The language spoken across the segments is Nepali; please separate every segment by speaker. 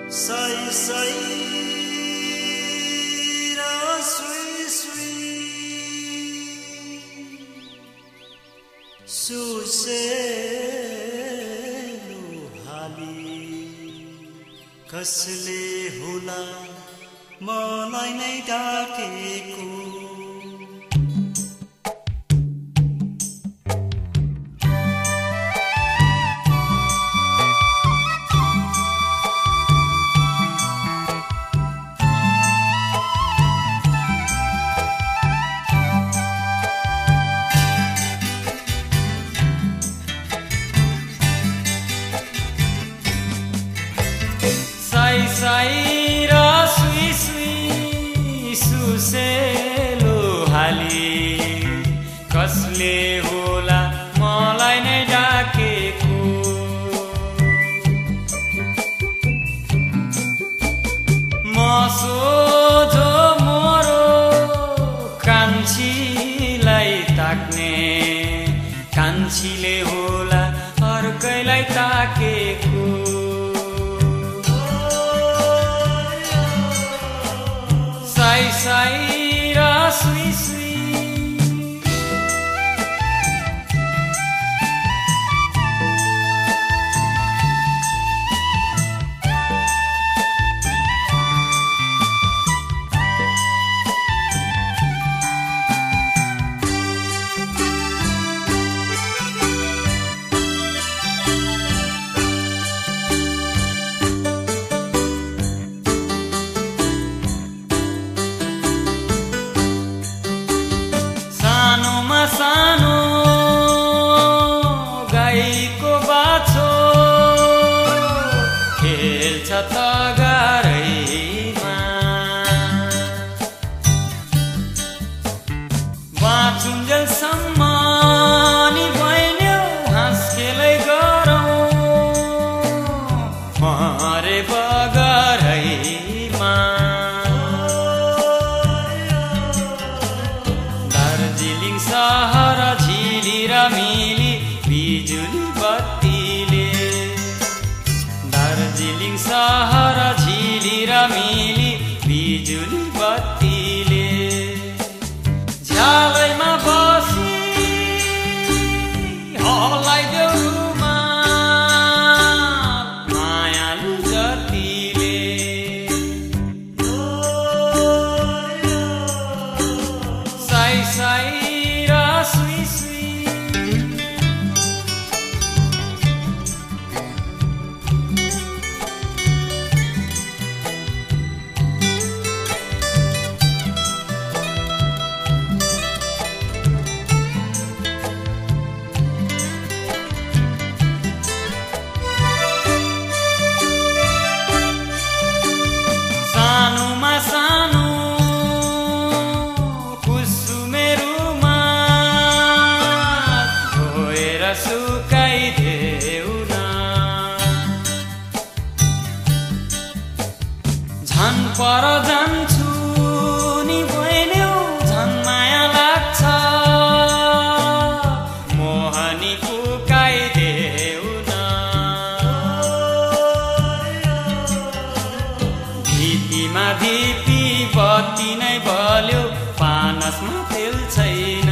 Speaker 1: Say say ra sui sui su se luhali kasle होला मलाई नै डाकेको
Speaker 2: साई र सुई सुई सुसेलो हाली कसले होला मलाई नै डाकेको म सोझो मोरो कान्छीलाई ताक्ने कान्छीले होला अर्कैलाई ताकेको साई ra sui sui सानो गाईको बाछो खेल्छ तगारैमा बाँचुन्जेलसम्म नि बहिन्यौ हाँस खेलै गरौँ मरे बगरैमा सहर झिली र मिली बिजुली बत्तीले दार्जिलिङ सहर झिली र मिली बिजुली बत्तीले झ्यालैमा बसी हल्लाई देउमा मायालु जतिले साई साई sui sui सानोमा सानो सुकाइदेऊ न झन पर जान्छु नि बहिन्यौ झन माया लाग्छ मोहनी पुकाइदेऊ न धिपीमा धिपी बत्ती नै बल्यो पानसमा तेल छैन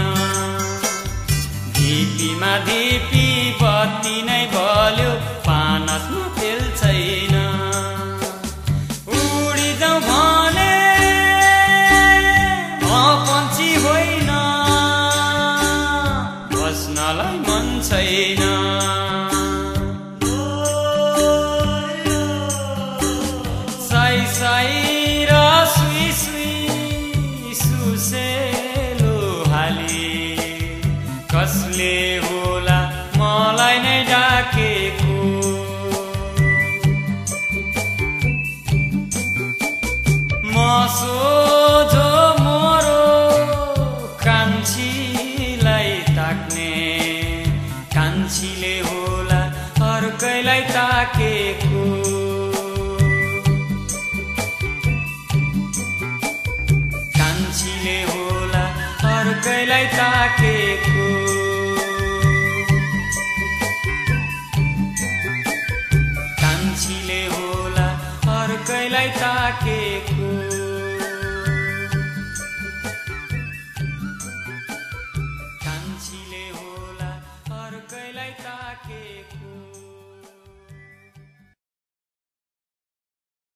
Speaker 2: धिपीमा धिपी बत्ती नै बल्यो पानसमा तेल छैन उडी जाउँ भने म पन्छी होइन बस्नलाई मन छैन साई साई र सुई सुई सुसेलो हाली कसले होला मलाई नै डाकेको म सोझो मोरो कान्छीलाई ताक्ने कान्छीले होला अर्कैलाई ताकेको कान्छीले होला अर्कैलाई ताकेको कान्छीले होला अर्कैलाई ताकेको कान्छीले होला अर्कैलाई ताकेको